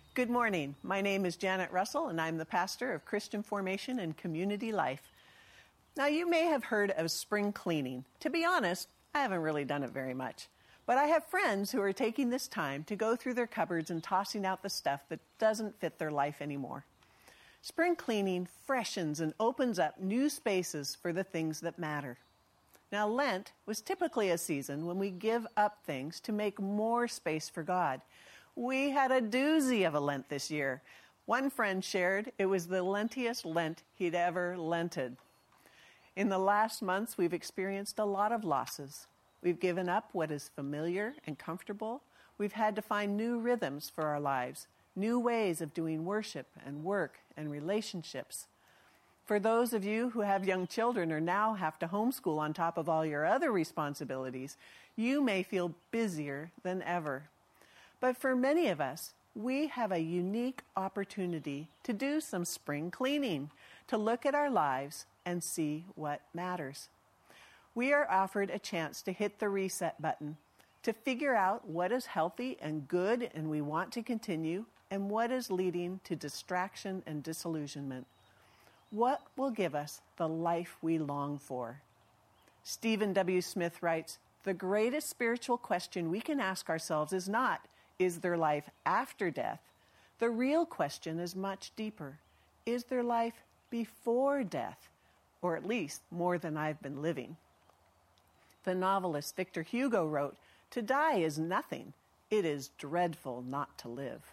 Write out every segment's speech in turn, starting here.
Good morning. My name is Janet Russell, and I'm the pastor of Christian Formation and Community Life. Now, you may have heard of spring cleaning. To be honest, I haven't really done it very much. But I have friends who are taking this time to go through their cupboards and tossing out the stuff that doesn't fit their life anymore. Spring cleaning freshens and opens up new spaces for the things that matter. Now, Lent was typically a season when we give up things to make more space for God. We had a doozy of a Lent this year. One friend shared it was the lentiest Lent he'd ever lented. In the last months, we've experienced a lot of losses. We've given up what is familiar and comfortable. We've had to find new rhythms for our lives, new ways of doing worship and work and relationships. For those of you who have young children or now have to homeschool on top of all your other responsibilities, you may feel busier than ever. But for many of us, we have a unique opportunity to do some spring cleaning, to look at our lives and see what matters. We are offered a chance to hit the reset button, to figure out what is healthy and good and we want to continue, and what is leading to distraction and disillusionment. What will give us the life we long for? Stephen W. Smith writes, "The greatest spiritual question we can ask ourselves is not, is there life after death? The real question is much deeper. Is there life before death? Or at least more than I've been living?" The novelist Victor Hugo wrote, "To die is nothing. It is dreadful not to live."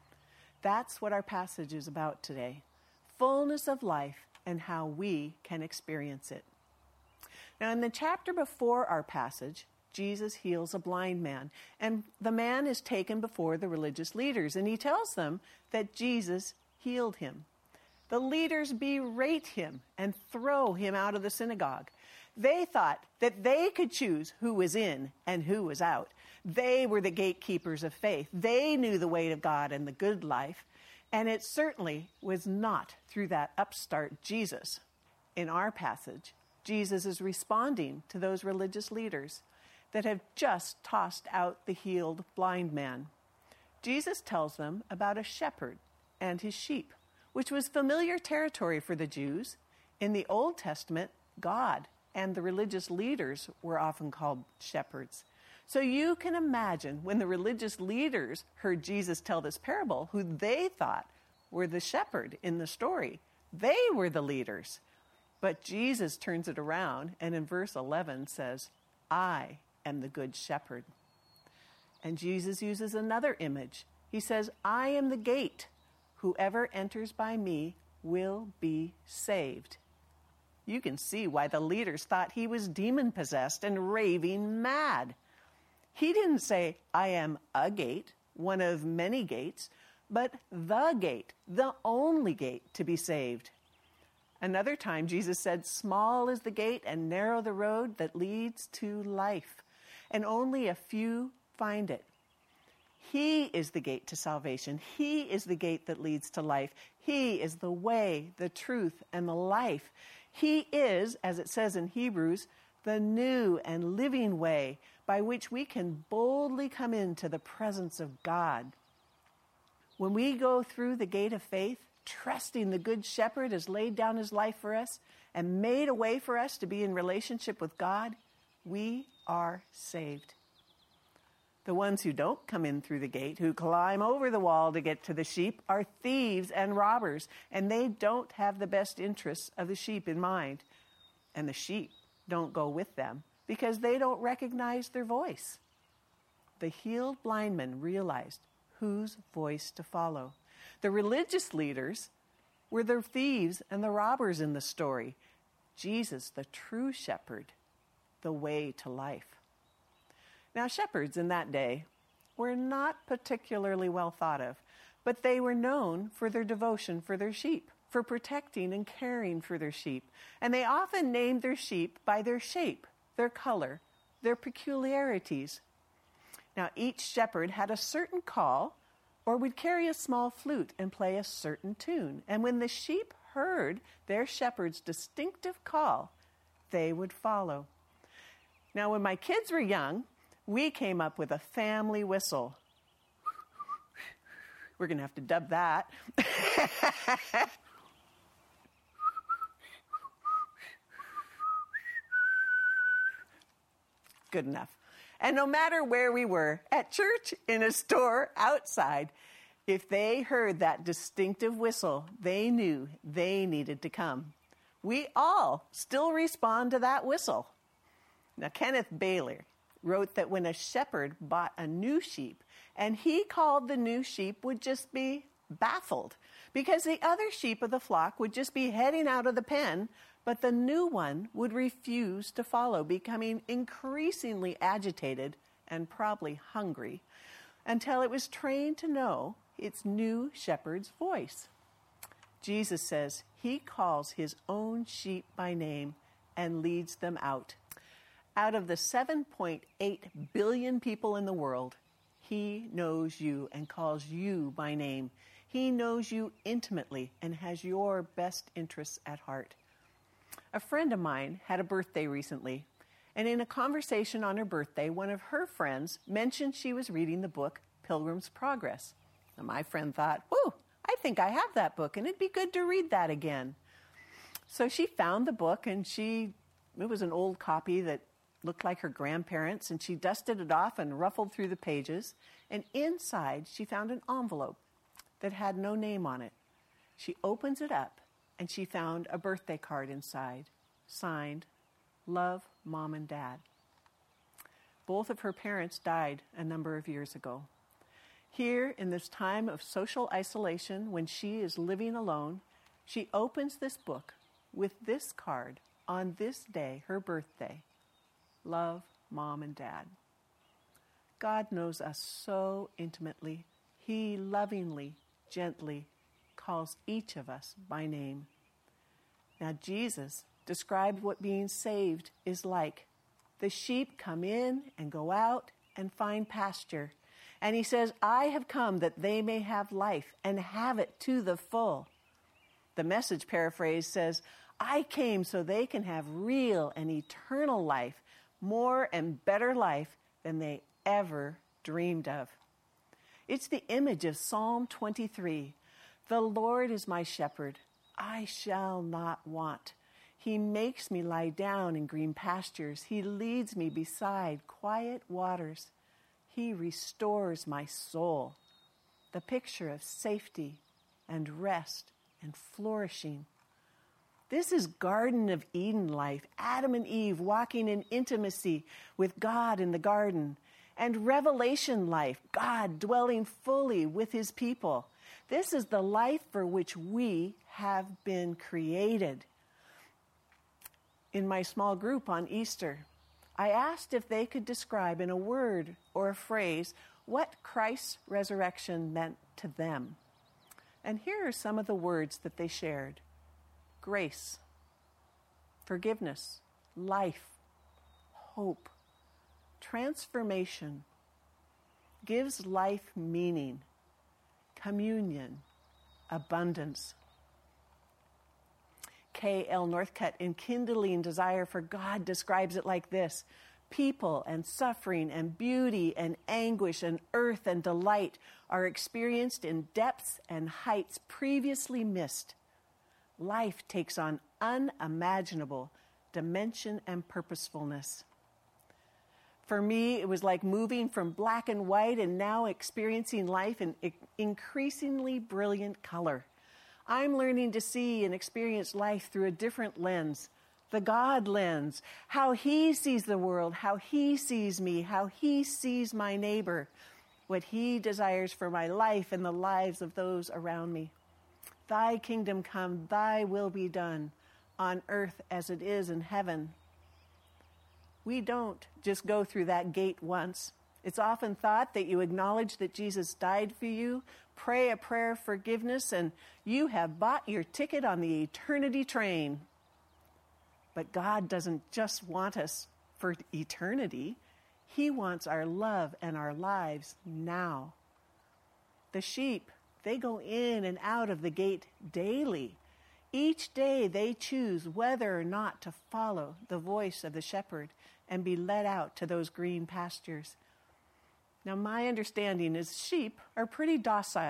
That's what our passage is about today. Fullness of life and how we can experience it. Now, in the chapter before our passage, Jesus heals a blind man, and the man is taken before the religious leaders, and he tells them that Jesus healed him. The leaders berate him and throw him out of the synagogue. They thought that they could choose who was in and who was out. They were the gatekeepers of faith. They knew the way of God and the good life. And it certainly was not through that upstart Jesus. In our passage, Jesus is responding to those religious leaders that have just tossed out the healed blind man. Jesus tells them about a shepherd and his sheep, which was familiar territory for the Jews. In the Old Testament, God and the religious leaders were often called shepherds. So you can imagine when the religious leaders heard Jesus tell this parable, who they thought were the shepherd in the story. They were the leaders. But Jesus turns it around and in verse 11 says, "I am the good shepherd." And Jesus uses another image. He says, "I am the gate. Whoever enters by me will be saved." You can see why the leaders thought he was demon-possessed and raving mad. He didn't say, "I am a gate, one of many gates," but the gate, the only gate to be saved. Another time, Jesus said, "Small is the gate and narrow the road that leads to life, and only a few find it." He is the gate to salvation. He is the gate that leads to life. He is the way, the truth, and the life. He is, as it says in Hebrews, the new and living way by which we can boldly come into the presence of God. When we go through the gate of faith, trusting the Good Shepherd has laid down his life for us and made a way for us to be in relationship with God, we are saved. The ones who don't come in through the gate, who climb over the wall to get to the sheep, are thieves and robbers, and they don't have the best interests of the sheep in mind. And the sheep don't go with them because they don't recognize their voice. The healed blind man realized whose voice to follow. The religious leaders were the thieves and the robbers in the story. Jesus, the true shepherd, the way to life. Now, shepherds in that day were not particularly well thought of, but they were known for their devotion for their sheep, for protecting and caring for their sheep. And they often named their sheep by their shape, their color, their peculiarities. Now, each shepherd had a certain call or would carry a small flute and play a certain tune. And when the sheep heard their shepherd's distinctive call, they would follow. Now, when my kids were young, we came up with a family whistle. We're going to have to dub that. Good enough. And no matter where we were, at church, in a store, outside, if they heard that distinctive whistle, they knew they needed to come. We all still respond to that whistle. Now, Kenneth Bailey wrote that when a shepherd bought a new sheep and he called the new sheep, would just be baffled because the other sheep of the flock would just be heading out of the pen, but the new one would refuse to follow, becoming increasingly agitated and probably hungry until it was trained to know its new shepherd's voice. Jesus says he calls his own sheep by name and leads them out. Out of the 7.8 billion people in the world, he knows you and calls you by name. He knows you intimately and has your best interests at heart. A friend of mine had a birthday recently, and in a conversation on her birthday, one of her friends mentioned she was reading the book Pilgrim's Progress. And my friend thought, "Whoa, I think I have that book, and it'd be good to read that again." So she found the book, and it was an old copy that looked like her grandparents', and she dusted it off and ruffled through the pages, and inside she found an envelope that had no name on it. She opens it up, and she found a birthday card inside, signed, "Love, Mom and Dad." Both of her parents died a number of years ago. Here, in this time of social isolation, when she is living alone, she opens this book with this card on this day, her birthday. "Love, Mom and Dad." God knows us so intimately. He lovingly, gently calls each of us by name. Now, Jesus described what being saved is like. The sheep come in and go out and find pasture. And he says, "I have come that they may have life and have it to the full." The Message paraphrase says, "I came so they can have real and eternal life, more and better life than they ever dreamed of." It's the image of Psalm 23. "The Lord is my shepherd. I shall not want. He makes me lie down in green pastures. He leads me beside quiet waters. He restores my soul." The picture of safety and rest and flourishing. This is Garden of Eden life, Adam and Eve walking in intimacy with God in the garden, and Revelation life, God dwelling fully with his people. This is the life for which we have been created. In my small group on Easter, I asked if they could describe in a word or a phrase what Christ's resurrection meant to them. And here are some of the words that they shared: grace, forgiveness, life, hope, transformation, gives life meaning, communion, abundance. K.L. Northcutt in Kindling Desire for God describes it like this: people and suffering and beauty and anguish and earth and delight are experienced in depths and heights previously missed. Life takes on unimaginable dimension and purposefulness. For me, it was like moving from black and white and now experiencing life in increasingly brilliant color. I'm learning to see and experience life through a different lens, the God lens, how he sees the world, how he sees me, how he sees my neighbor, what he desires for my life and the lives of those around me. Thy kingdom come, thy will be done, on earth as it is in heaven. We don't just go through that gate once. It's often thought that you acknowledge that Jesus died for you, pray a prayer of forgiveness, and you have bought your ticket on the eternity train. But God doesn't just want us for eternity. He wants our love and our lives now. The sheep, they go in and out of the gate daily. Each day they choose whether or not to follow the voice of the shepherd and be led out to those green pastures. Now, my understanding is sheep are pretty docile,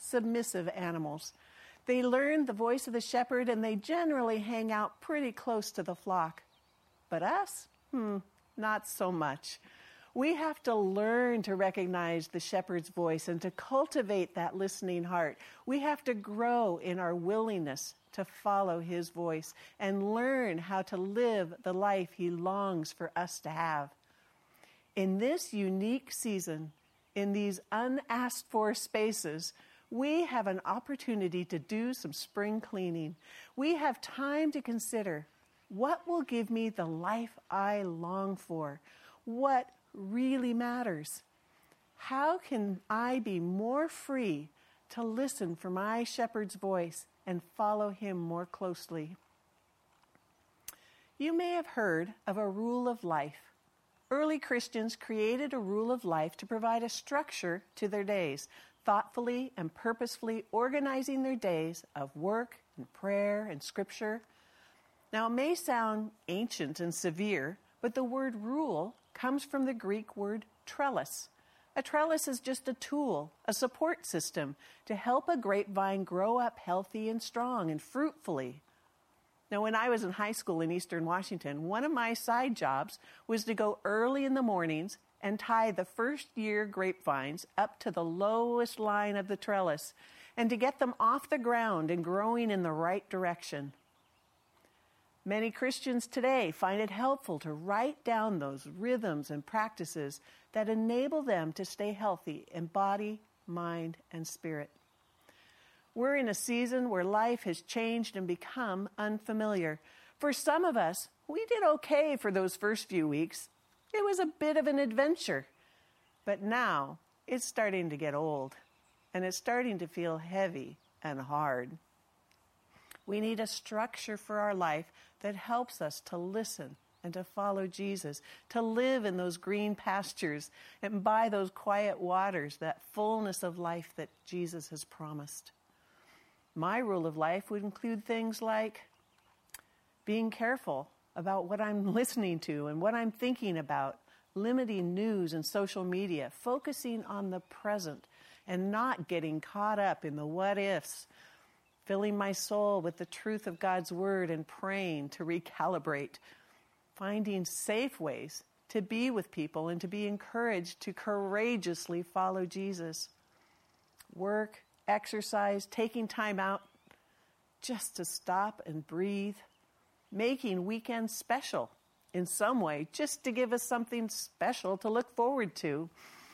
submissive animals. They learn the voice of the shepherd, and they generally hang out pretty close to the flock. But us? Not so much. We have to learn to recognize the shepherd's voice and to cultivate that listening heart. We have to grow in our willingness to follow his voice and learn how to live the life he longs for us to have. In this unique season, in these unasked for spaces, we have an opportunity to do some spring cleaning. We have time to consider, what will give me the life I long for? What really matters? How can I be more free to listen for my shepherd's voice and follow him more closely? You may have heard of a rule of life. Early Christians created a rule of life to provide a structure to their days, thoughtfully and purposefully organizing their days of work and prayer and scripture. Now, it may sound ancient and severe, but the word rule comes from the Greek word trellis. A trellis is just a tool, a support system to help a grapevine grow up healthy and strong and fruitfully. Now, when I was in high school in Eastern Washington, one of my side jobs was to go early in the mornings and tie the first-year grapevines up to the lowest line of the trellis and to get them off the ground and growing in the right direction. Many Christians today find it helpful to write down those rhythms and practices that enable them to stay healthy in body, mind, and spirit. We're in a season where life has changed and become unfamiliar. For some of us, we did okay for those first few weeks. It was a bit of an adventure. But now it's starting to get old, and it's starting to feel heavy and hard. We need a structure for our life that helps us to listen and to follow Jesus, to live in those green pastures and by those quiet waters, that fullness of life that Jesus has promised. My rule of life would include things like being careful about what I'm listening to and what I'm thinking about, limiting news and social media, focusing on the present and not getting caught up in the what ifs, filling my soul with the truth of God's word and praying to recalibrate, finding safe ways to be with people and to be encouraged to courageously follow Jesus. Work, exercise, taking time out just to stop and breathe, making weekends special in some way, just to give us something special to look forward to.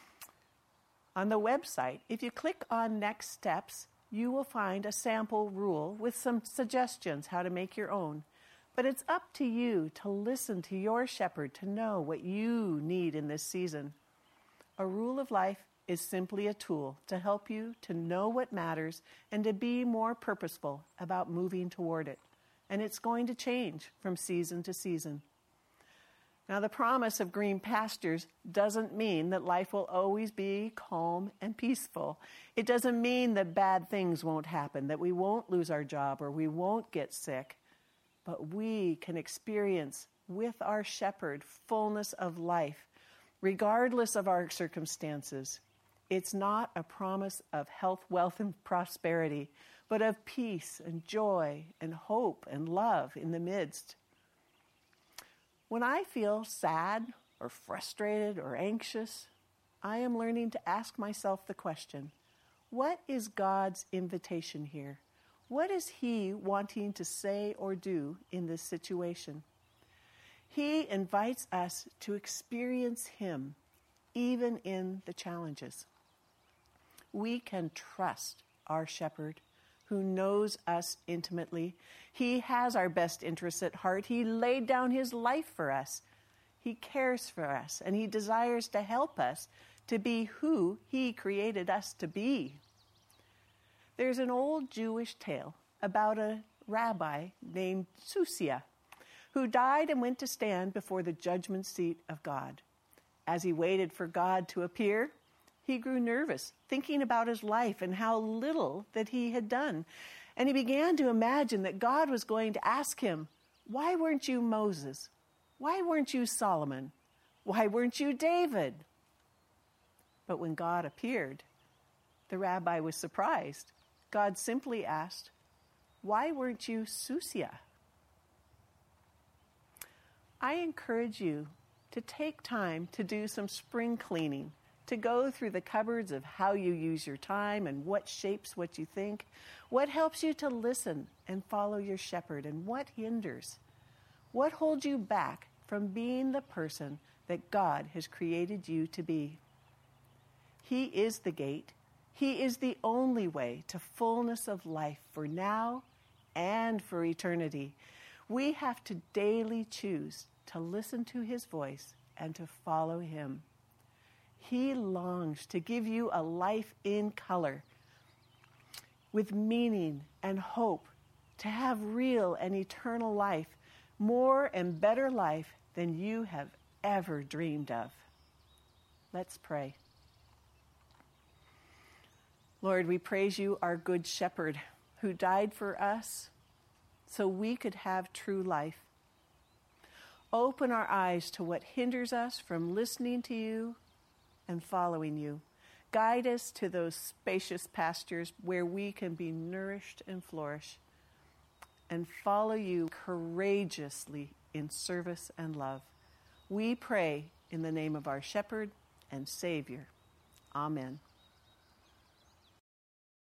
On the website, if you click on Next Steps, you will find a sample rule with some suggestions how to make your own. But it's up to you to listen to your shepherd to know what you need in this season. A rule of life is simply a tool to help you to know what matters and to be more purposeful about moving toward it. And it's going to change from season to season. Now, the promise of green pastures doesn't mean that life will always be calm and peaceful. It doesn't mean that bad things won't happen, that we won't lose our job or we won't get sick. But we can experience with our shepherd fullness of life, regardless of our circumstances. It's not a promise of health, wealth, and prosperity, but of peace and joy and hope and love in the midst. When I feel sad or frustrated or anxious, I am learning to ask myself the question, what is God's invitation here? What is He wanting to say or do in this situation? He invites us to experience Him, even in the challenges. We can trust our shepherd, who knows us intimately. He has our best interests at heart. He laid down His life for us. He cares for us, and He desires to help us to be who He created us to be. There's an old Jewish tale about a rabbi named Susia, who died and went to stand before the judgment seat of God. As he waited for God to appear, he grew nervous, thinking about his life and how little that he had done. And he began to imagine that God was going to ask him, why weren't you Moses? Why weren't you Solomon? Why weren't you David? But when God appeared, The rabbi was surprised. God simply asked, "Why weren't you Susia?" I encourage you to take time to do some spring cleaning, to go through the cupboards of how you use your time and what shapes what you think, what helps you to listen and follow your shepherd, and what hinders. What holds you back from being the person that God has created you to be? He is the gate. He is the only way to fullness of life for now and for eternity. We have to daily choose to listen to his voice and to follow him. He longs to give you a life in color, with meaning and hope, to have real and eternal life, more and better life than you have ever dreamed of. Let's pray. Lord, we praise you, our good shepherd, who died for us so we could have true life. Open our eyes to what hinders us from listening to you and following you. Guide us to those spacious pastures where we can be nourished and flourish, and follow you courageously in service and love. We pray in the name of our shepherd and Savior. Amen.